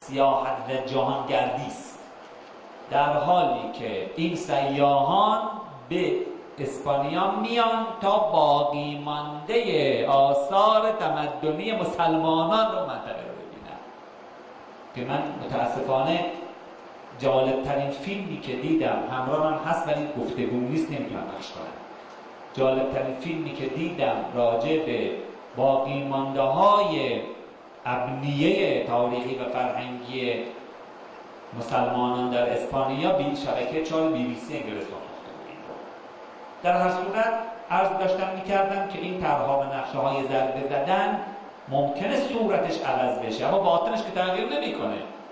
سیاحت و جهانگردی است، در حالی که این سیاحان به اسپانیا میان تا باقی مانده آثار تمدنی مسلمانان رو منطقه رو ببینن. که من متاسفانه جالب ترین فیلمی که دیدم، همراه هم هست ولی گفتگو نیست نمیتونم پخش کنم، جالب ترین فیلمی که دیدم راجع به باقی مانده های ابنیه تاریخی و فرهنگی مسلمانان در اسپانیا شبکه 4 BBC انگلیس رو ساخته بود. در هر صورت عرض داشتم میکردم که این طرحها و نقشه های ضربه زدن ممکنه صورتش عوض بشه اما باطنش که تغییر نمیکنه.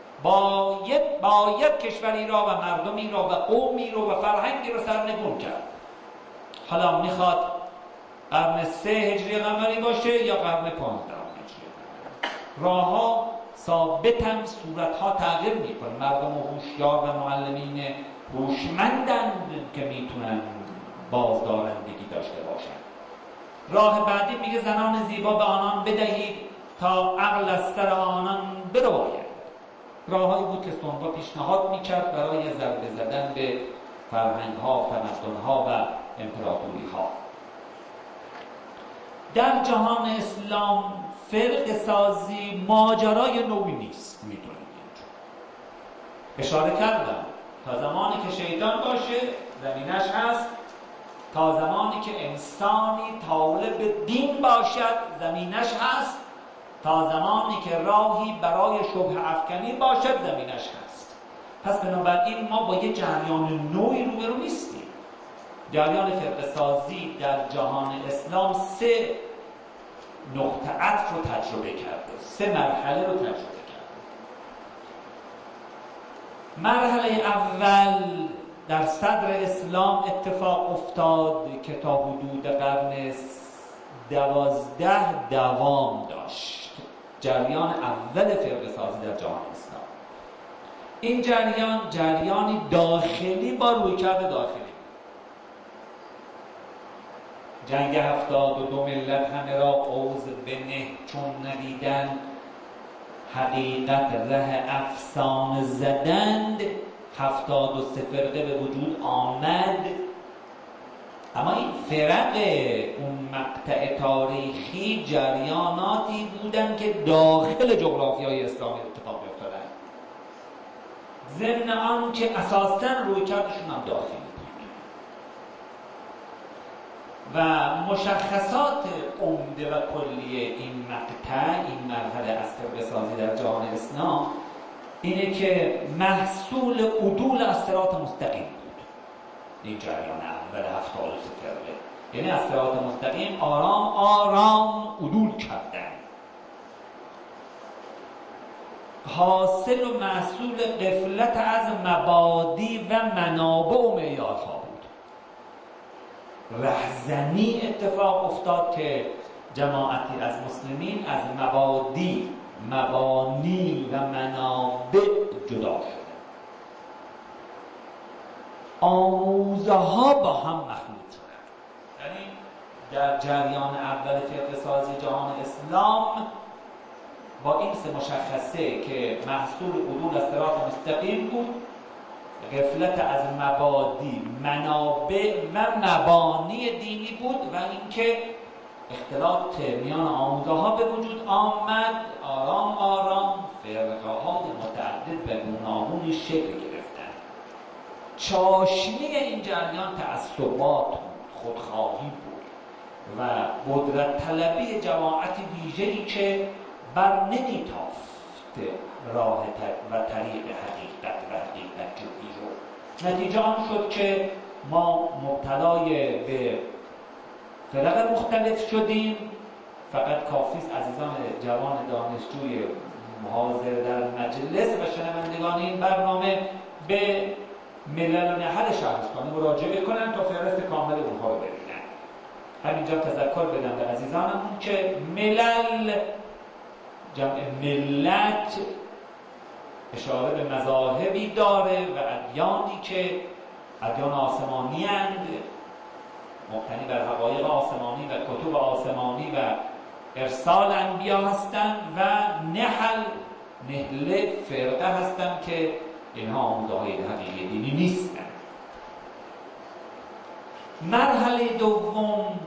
باید کشوری را و مردمی را و قومی را و فرهنگی را سرنگون کرد. حالا میخواد قرن 3 هجری قمری باشه یا قرن 15 هجری قمری، راهها ثابتن، صورتها تغییر میکنه. مردم هوشیار و معلمین هوشمندند که میتونن بازدارندگی داشته باشن. راه بعدی میگه زنان زیبا به آنان بدهید تا عقل از سر آنان برباید. راههایی بود که سونوا پیشنهاد میکرد برای ضربه زدن به فرهنگ‌ها، تمدن‌ها و امپراتوری‌ها. در جهان اسلام فرقه سازی ماجرای نوعی نیست. میدونید اشاره کردم تا زمانی که شیطان باشه زمینش هست، تا زمانی که انسانی طالب دین باشد زمینش هست، تا زمانی که راهی برای شبه افکنی باشد زمینش هست. پس بنابراین ما با یه جریان نوعی روبرو نیستیم. جریان فرقه سازی در جهان اسلام 3 نقطه عطف رو تجربه کرده، 3 مرحله رو تجربه کرده. مرحله اول در صدر اسلام اتفاق افتاد که تا حدود قرن 12 دوام داشت. جریان اول فرقه سازی در جهان اسلام. این جریانی داخلی با رویکرد داخلی. جنگ 72 ملت همه را قوز بنه چون ندیدند، حقیقت ره افسانه زدند، 73 فرقه به وجود آمد. اما این فرق اون مقطع تاریخی جریاناتی بودن که داخل جغرافیای اسلامی اتفاق افتادن، ضمن آن که اساساً رویکردشون هم داخلی بود و مشخصات عمده و کلی این مقطع، این مرحله از فرقه سازی در جهان اسلام اینه که محصول عدول از صراط مستقیم بود. این جریان اول 73 فرقه یعنی از صراط مستقیم آرام آرام عدول کردن. حاصل و محصول غفلت از مبادی و منابع و معیارها بود. رهزنی اتفاق افتاد که جماعتی از مسلمین از مبادی، مبانی و منابع جدا شد. آموزه ها با هم مخلوط شدن. یعنی در جریان اول فرقه سازی جهان اسلام با این 3 مشخصه که محصول عدول از صراط مستقیم بود، غفلت از مبادی، منابع و مبانی دینی بود و اینکه اختلاط میان آموزه ها به وجود آمد. آرام آرام فرقه های متعدد و گوناگونی شکل گرفتن. چاشنی این جریان تعصبات بود، خودخواهی بود و قدرت طلبی جماعت ویژه‌ای که بر نمیتافت راه و طریق حقیقت و حقیقت جویی رو. نتیجه آن شد که ما مبتلای به فرق مختلف شدیم. فقط کافیست عزیزان جوان دانشجوی حاضر در مجلس و شنوندگان این برنامه به ملل نهل شهرستانی مراجعه کنن تا فهرست کامل اونها رو ببینن. همینجا تذکر بدم به عزیزانمون که ملل جمع ملت اشاره به مذاهبی داره و ادیانی که ادیان آسمانی هستند، مبتنی بر حقایق آسمانی و کتب آسمانی و ارسال انبیا هستند و نحل نهله فرقه هستن که اینها آموزه‌های حقیقی دینی نیستن. مرحله دوم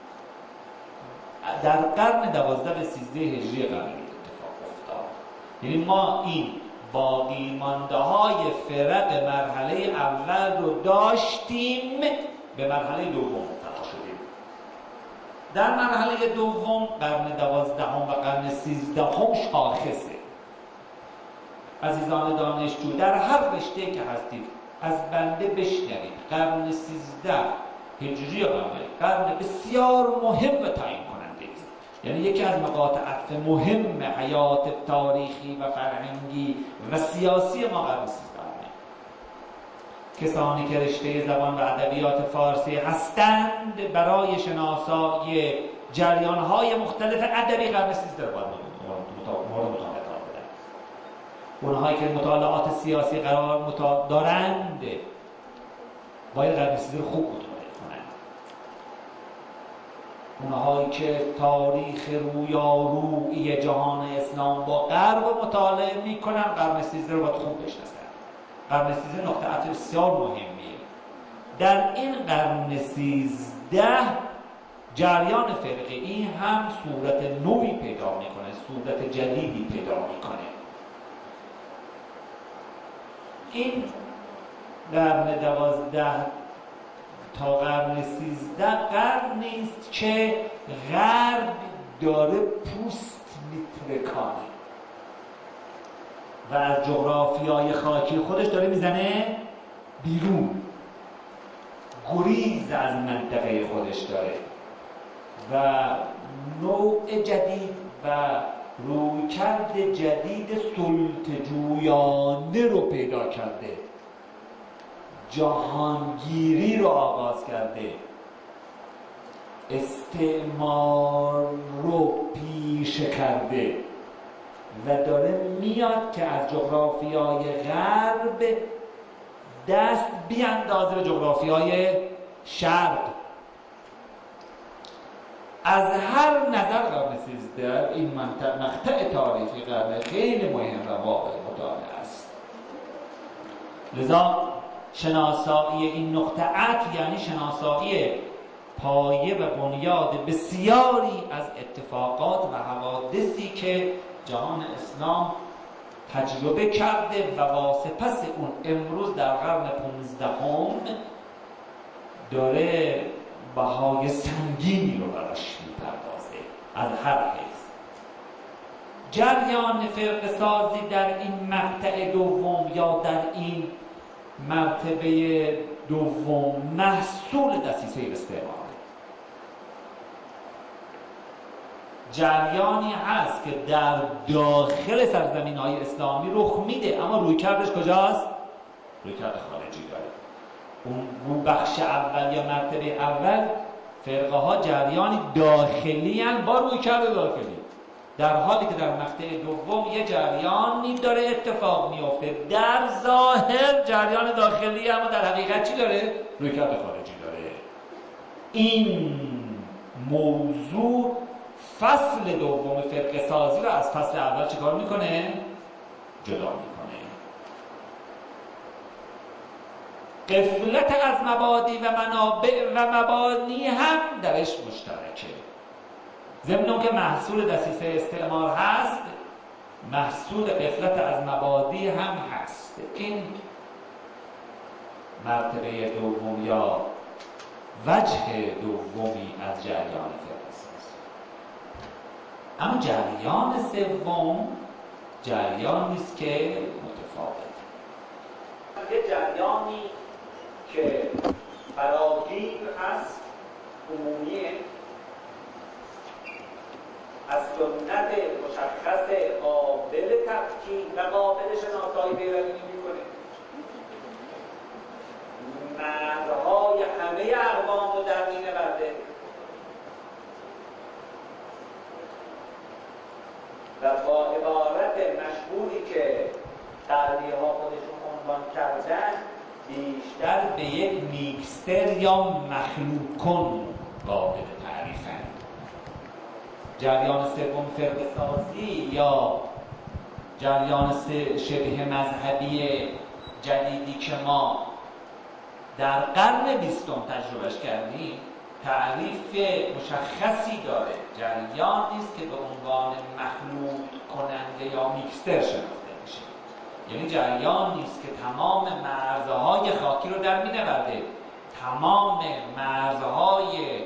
در قرن 12 و 13 هجری قبلی اتفاق افتاد. یعنی ما این باقی مانده های فرق مرحله اول رو داشتیم، به مرحله دوم منتقل شدیم. در مرحله دوم قرن 12 و قرن 13 شاخصه. عزیزان دانشجو در هر رشته که هستید از بنده بشنوید قرن 13 هجری قرن بسیار مهم و تعیین کننده است. یعنی یکی از نقاط عطف مهم حیات تاریخی و فرهنگی و سیاسی ما قرن 13. کسانی که رشته زبان و ادبیات فارسی هستند برای شناسایی جریان‌های مختلف ادبی قرن 13 باید مورد مطالعه قرار بدن. اونهایی که مطالعات سیاسی قرار دارند باید قرن 13 خوب مطالعه کنند. اونهایی که تاریخ رویارویی جهان اسلام با غرب مطالعه میکنن قرن 13 رو باید خوب بشناسن. قرن 13 نقطه عطف بسیار مهمیه. در این قرن 13 جریان فرقه‌ای هم صورت نوعی پیدا میکنه، صورت جدیدی پیدا میکنه. این قرن 12 تا قرن 13 قرنی است که غرب داره پوست میترکانه و از جغرافیای خاکی خودش داره میزنه بیرون، گریز از منطقه خودش داره و نوع جدید و رویکرد جدید سلطه‌جویانه رو پیدا کرده، جهانگیری رو آغاز کرده، استعمار رو پیشه کرده و داره میاد که از جغرافیای غرب دست بیاندازه به جغرافیای شرق. از هر نظر قرن 13 این مقطع تاریخی قرن خیلی مهم و واقع مطالعه است. لذا شناسایی این نقطه عطف یعنی شناسایی پایه و بنیاد بسیاری از اتفاقات و حوادثی که جهان اسلام تجربه کرده و واسه پس اون امروز در قرن 15 داره بهای سنگینی رو براش میپردازه از هر حیث. جریان فرقه سازی در این مقطع دوم یا در این مرتبه دوم محصول دسیسه استعماره. جریانی هست که در داخل سرزمین‌های اسلامی رخ میده، اما رویکردش کجاست؟ رویکرد خارجی داره. اون بخش اول یا مرتبه اول فرقه ها جریانی داخلی هستند با رویکرد داخلی، در حالی که در مقطع دوم یه جریانی داره اتفاق میفته در ظاهر جریان داخلی، اما در حقیقت چی داره؟ رویکرد خارجی داره. این موضوع فصل دوم فرقه سازی رو از فصل اول چیکار میکنه؟ جدا میکنه. غفلت از مبادی و منابع و مبانی هم درش مشترکه. ضمن که محصول دسیسه استعمار هست، محصول غفلت از مبادی هم هست. این مرتبه دوم یا وجه دومی از جریان فرقه سازی. اما جریان سوم جریانی است که متفاوت، یه جریانی که فراگیر هست، عمومیه، از سنت مشخص قابل تفکیک و قابل شناسایی پیروی میکنه، مرزهای همه اقوام رو در میانه برده و با عبارت مشهوری که غربی‌ها خودشون عنوان کردن، بیشتر به یک میکستر یا مخلوط کن قابل تعریفن. جریان سوم فرقه سازی یا جریان شبه مذهبی جدیدی که ما در قرن 20 تجربهش کردیم تعریف مشخصی داره. جریانی است که به عنوان مخلوط کننده یا میکستر شناخته میشه. یعنی جریانی است که تمام مرزهای خاکی رو در مینورده، تمام مرزهای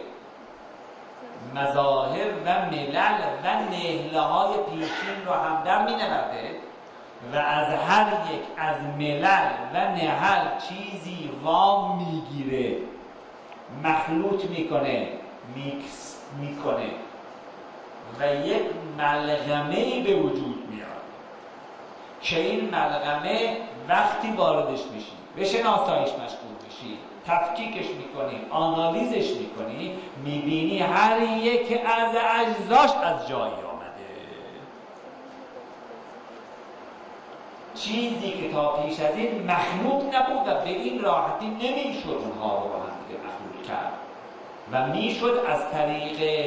مظاهر و ملل و نهله‌های پیشین رو هم در مینورده و از هر یک از ملل و نهل چیزی وام میگیره، مخلوط میکنه، میکس میکنه و یک ملغمه‌ای به وجود میاد که این ملغمه وقتی واردش میشی، به شناساییش مشغول بشی، تفکیکش میکنی، آنالیزش میکنی، میبینی هر یک از اجزاش از جایی آمده. چیزی که تا پیش از این مخلوط نبود و به این راحتی نمیشد اونها رو با هم دیگه مخلوط کرد و میشد از طریق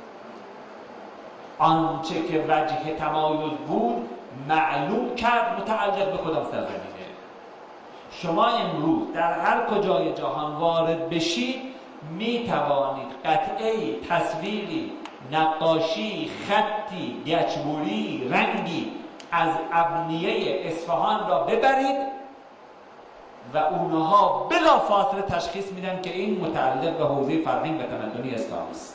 آنچه که وجه تمایز بود معلوم کرد متعلق به کدام سرزمینه. شما امروز در هر کجای جهان وارد بشید می توانید قطعه، تصویری، نقاشی، خطی، گچبوری، رنگی از ابنیه اصفهان را ببرید و اونها بلا فاصله تشخیص میدن که این متعلق به حوزه فرهنگ و تمدنی اسلامی است.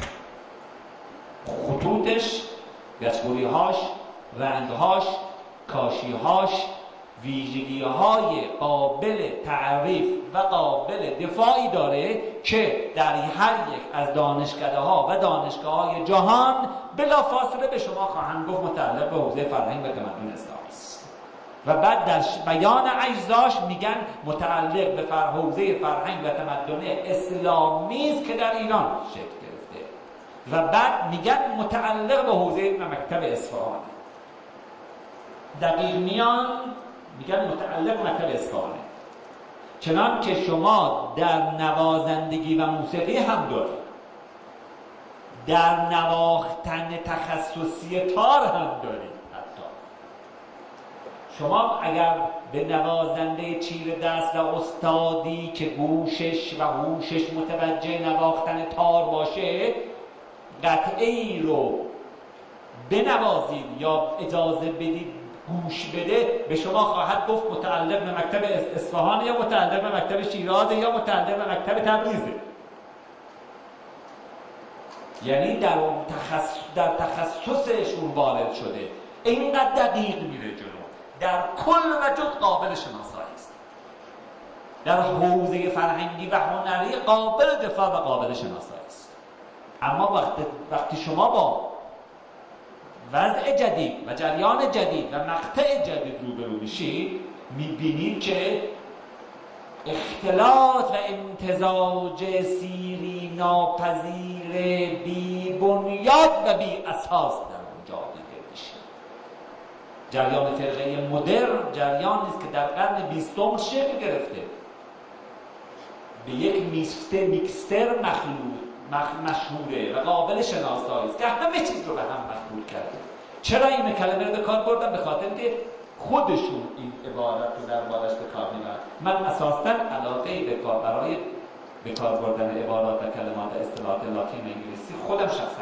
خطوطش، گچبوری‌هاش، رنگ‌هاش، کاشی‌هاش، ویژگی‌های قابل تعریف و قابل دفاعی داره که در هر یک از دانشکده‌ها و دانشگاه‌های جهان بلافاصله به شما خواهند گفت متعلق به حوزه فرهنگ و تمدن اسلامی است و بعد در بیان اجزاش میگن متعلق به حوزه فرهنگ و تمدن اسلامی است که در ایران شکل گرفته و بعد میگن متعلق به حوزه مکتب اصفهان. دقیق میان میگن متعلق به مکتب اصفهانه. چنان که شما در نوازندگی و موسیقی هم دارید، در نواختن تخصصی تار هم دارید. حتی شما اگر به نوازنده چیر دست و استادی که گوشش و هوشش متوجه نواختن تار باشه قطعه ای رو بنوازید یا اجازه بدید گوش بده، به شما خواهد گفت متعلق به مکتب اصفهان یا متعلق به مکتب شیراز یا متعلق به مکتب تبریزه. یعنی در تخصصشون وارد شده، اینقدر دقیق میره جلو، در کل و جز قابل شناسایی است، در حوزه فرهنگی و هنری قابل دفاع و قابل شناسایی است. اما وقتی شما با وضع جدید و جریان جدید و مقطع جدید روبرو میشید، میبینید که اختلاط و امتزاج سیری ناپذیر بی بنیاد و بی اساس در اونجا دیده میشه. جریان فرقه مدرن جریانی است که در قرن 20 شکل گرفته، به یک میکستر مشهوره و قابل شناسایی است که همه چیز رو به هم مخلوط کرده. چرا این کلمه رو به کار بردم؟ به خاطر که خودشون این عبارت رو در بارش به کار میبرن. من اساساً علاقه‌ای برای به کار بردن عبارات و کلمات اصطلاحات لاتین و انگلیسی خودم شخصاً.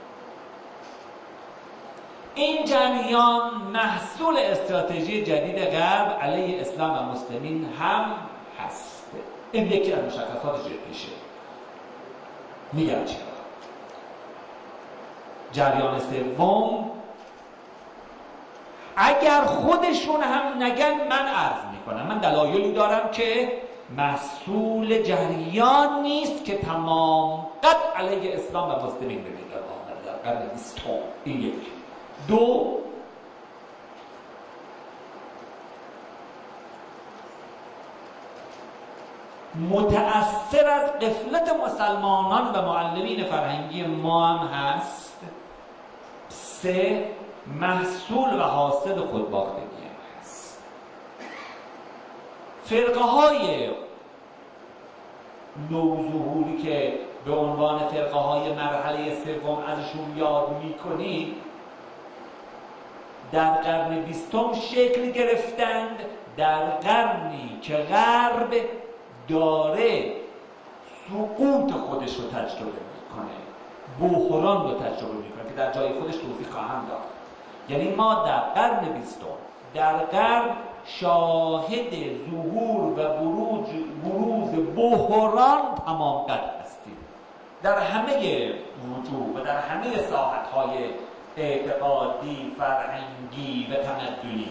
این جریان محصول استراتژی جدید غرب علیه اسلام و مسلمین هم هست. این یکی از مشخصات جدیشه. میگم چرا. جریان سوم، اگر خودشون هم نگن من عرض میکنم، من دلایلی دارم که محصول جریان نیست که تمام قد علیه اسلام و مسلمین به میدان آمده در قرن 20. این یک. دو، متأثر از غفلت مسلمانان و معلمین فرهنگی ما هم هست. سه، محصول و حاصل خودباختگی هم هست. فرقه های نوظهوری که به عنوان فرقه های مرحله سوم ازشون یاد میکنید در قرن 20 شکل گرفتند، در قرنی که غرب داره سقوط خودش رو تجربه میکنه، بحران رو تجربه میکنه که در جای خودش توضیح خواهم داد. یعنی ما در قرن 20 در غرب شاهد ظهور و بروز بحران تمام قد هستیم در همه وجوه و در همه ساحت‌های اعتقادی، فرهنگی و تمدنی.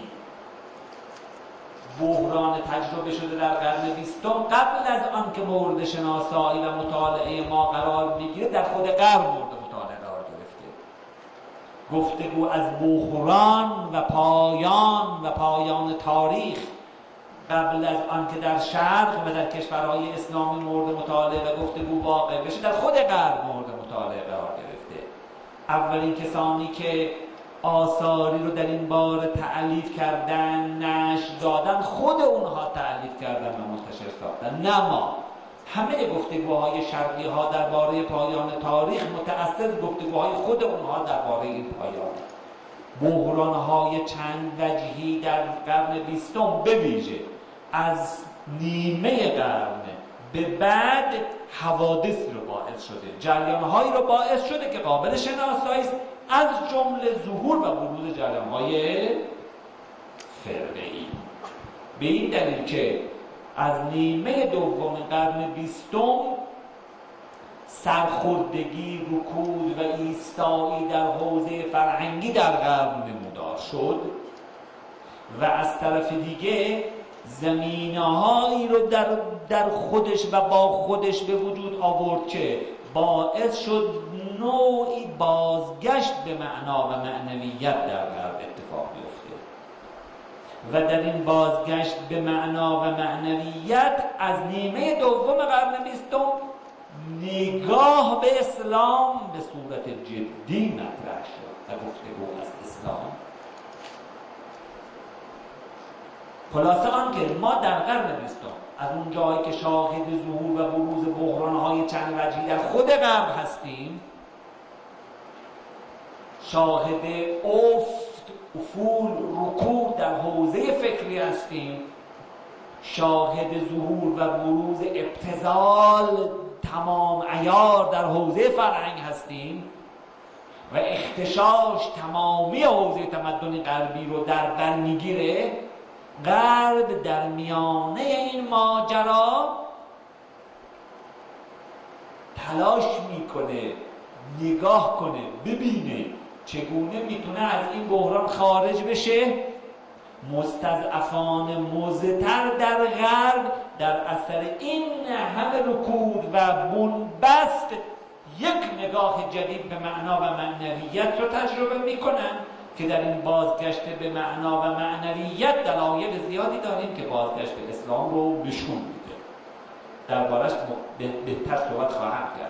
بحران تجربه شده در قرن 20 قبل از آن که مورد شناسایی و مطالعه ما قرار میگیره در خود غرب مورد مطالعه قرار گرفته. گفتگو از بحران و پایان تاریخ قبل از آن که در شرق و در کشورهای اسلامی مورد مطالعه و گفتگو واقع بشه در خود غرب مورد مطالعه قرار گرفته. اولین کسانی که آثاری رو در این باره تألیف کردن، نشر دادن، خود اونها تألیف کردن و منتشر ساختن، نه ما. همه گفتگوهای شرقی ها درباره پایان تاریخ متأثر گفتگوهای خود اونها درباره این پایان. بحران‌های چند وجهی در قرن 20 به ویژه از نیمه قرن به بعد حوادث رو باعث شده، جریان‌هایی رو باعث شده که قابل شناسایی است، از جمله ظهور و بروز جریان‌های فرقه‌ای. به این دلیل که از نیمه دوم قرن 20 سرخوردگی، رکود و ایستایی در حوزه فرهنگی در غرب نمودار شد و از طرف دیگه زمینه‌هایی رو در خودش و با خودش به وجود آورد که باعث شد نوعی بازگشت به معنا و معنویت در غرب اتفاق بیفته و در این بازگشت به معنا و معنویت از نیمه دوم قرن 20 نگاه به اسلام به صورت جدی مطرح شد و گفتگو از اسلام. خلاصه آن که ما در قرن 20 از اون جایی که شاهد ظهور و بروز بحران‌های چند وجهی در خود غرب هستیم، شاهد افول رکود در حوزه فکری هستیم، شاهد ظهور و بروز ابتذال تمام عیار در حوزه فرهنگ هستیم و اختشاش تمامی حوزه تمدن غربی رو در بر میگیره. غرب در میانه این ماجرا تلاش میکنه نگاه کنه، ببینه چگونه میتونه از این بحران خارج بشه. مستضعفان مضطر در غرب در اثر این همه رکود و بنبست یک نگاه جدید به معنا و معنویت رو تجربه میکنن که در این بازگشت به معنا و معنویت دلایل زیادی داریم که بازگشت به اسلام رو نشون میده. دربارش بهتر صحبت خواهم کرد.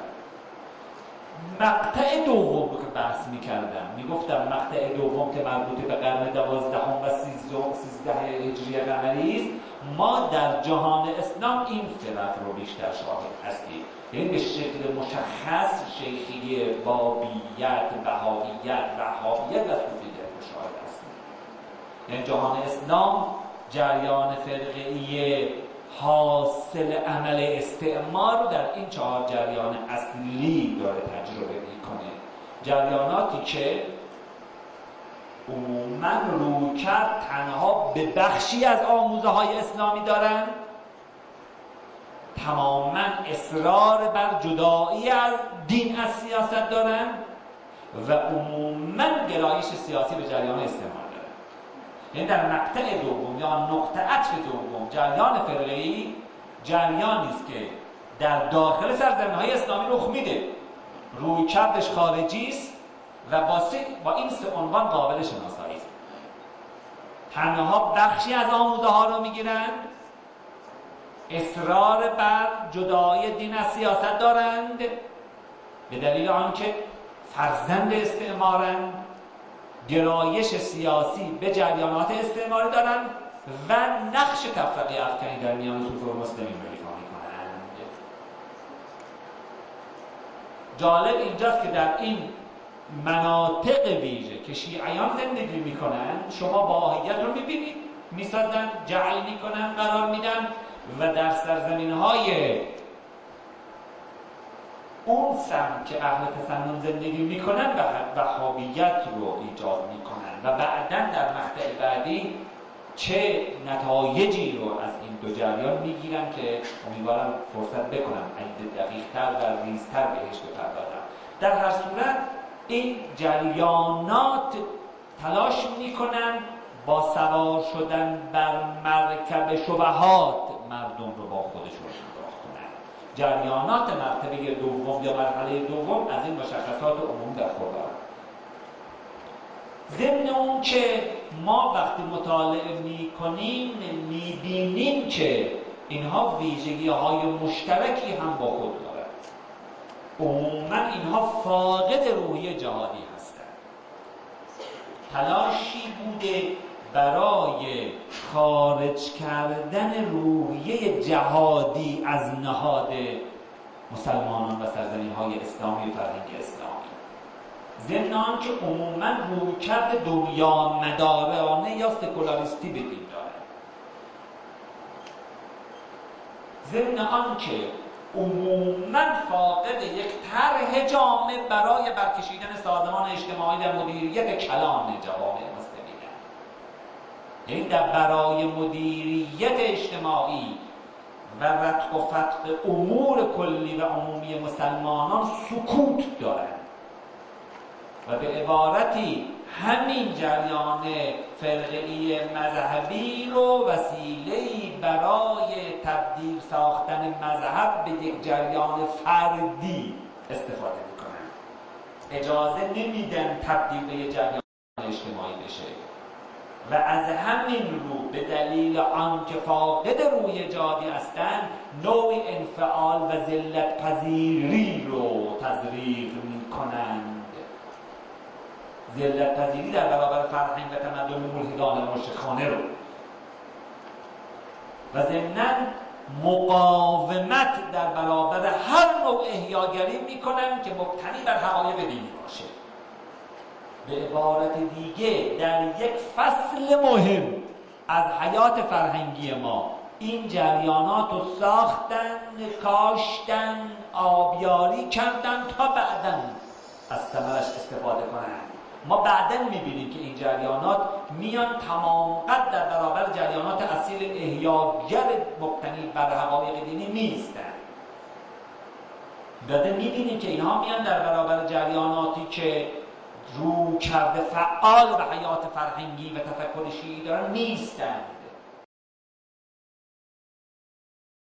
مقطع دوم رو که بحث میکردم، میگفتم مقطع دوم که مربوط به قرن 12 و 13 هجری قمری است، ما در جهان اسلام این فرق رو بیشتر شاهد هستیم. یعنی به شکل مشخص شیخی، بابیت، بهائیت، وهابیت و صوفیت رو شاهد هستیم. یعنی جهان اسلام جریان فرقه‌ای حاصل عمل استعمار در این 4 جریان اصلی داره تجربه میکنه. جریاناتی که عموماً رویکرد تنها به بخشی از آموزه های اسلامی دارن، تماماً اصرار بر جدایی از دین از سیاست دارن و عموماً گرایش سیاسی به جریان استعمار دارن. یعنی در مقطع دوم یا نقطه عطف دوم جریان فرقه‌ای جریانی است که در داخل سرزمین‌های اسلامی رخ میده، رویکردش خارجی است و با این 3 عنوان قابل شناسایی است. تنها بخشی از آموزه ها رو میگیرند، اصرار بر جدایی دین از سیاست دارند به دلیل آنکه فرزند استعمارند، گرایش سیاسی به جریانات استعماری دارند و نقش تفرقه افکنی در میان صوفی و مسلمین رو ایفا می‌کنند. جالب اینجاست که در این مناطق ویژه که شیعیان زندگی میکنن شما باهیت رو میبینید، میسازن، جعل میکنن، قرار میدن و در سرزمین های اون سمت که اهل تسنن زندگی میکنن و وهابیت رو ایجاد میکنن و بعداً در مقطع بعدی چه نتایجی رو از این دو جریان میگیرن که امیدوارم فرصت بکنم دقیق‌تر و ریزتر بهش بپردازم. در هر صورت این جریانات تلاش میکنن با سوار شدن بر مرکب شبهات مردم رو با خودشون همراه کنن. جریانات مرتبه دوم یا مرحله دوم از این مشخصات عموم در خودن. ضمن اون که ما وقتی مطالعه میکنیم میبینیم که اینها ویژگی‌های مشترکی هم با خود دارند. عموما اینها فاقد روحیه جهادی هستند. تلاشی بوده برای خارج کردن روحیه جهادی از نهاد مسلمانان و سرزمین‌های اسلامی و فرهنگ اسلامی. ضمن آنکه عموما رویکرد دنیا مدارانه یا سکولاریستی به دین داره. ضمن آنکه عموما فاقد یک طرح جامع برای برکشیدن سازمان اجتماعی در مدیریت کلان جوامع مسلمین. یعنی در برای مدیریت اجتماعی و رتق و فتق امور کلی و عمومی مسلمانان سکوت دارند. و به عبارتی همین جریان فرقه‌ای مذهبی رو وسیله‌ای برای تبدیل ساختن مذهب به یک جریان فردی استفاده می‌کنن. اجازه نمیدن تبدیل به یک جریان اجتماعی بشه و از همین رو به دلیل آنکه فاقد روی جهادی هستند نوع انفعال و ذلت پذیری رو تزریق می‌کنند. ذلت پذیری در برابر فرهنگ و تمدن ملحدان مشرکانه رو و ضمناً مقاومت در برابر هر نوع احیاگری میکنن که مبتنی بر حقایق دینی باشه. به عبارت دیگه در یک فصل مهم از حیات فرهنگی ما این جریانات رو ساختن، کاشتن، آبیاری کردن تا بعداً از ثمرش استفاده کنن. ما بعداً میبینیم که این جریانات میان تمام قد در برابر جریانات اصیل احیاگر مبتنی بر حقایق دینی نیستن. بعداً میبینیم که اینها میان در برابر جریاناتی که رو کرده فعال به حیات فرهنگی و تفکر شیعی دارن نیستن.